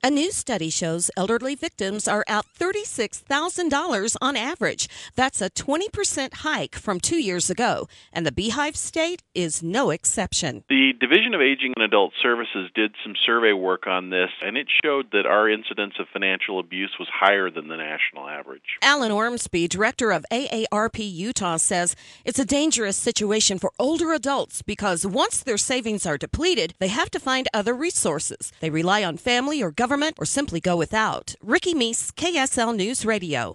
A new study shows elderly victims are out $36,000 on average. That's a 20% hike from 2 years ago, and the Beehive State is no exception. The Division of Aging and Adult Services did some survey work on this, and it showed that our incidence of financial abuse was higher than the national average. Alan Ormsby, director of AARP Utah, says it's a dangerous situation for older adults because once their savings are depleted, they have to find other resources. They rely on family or government or simply go without. Ricky Meese, KSL News Radio.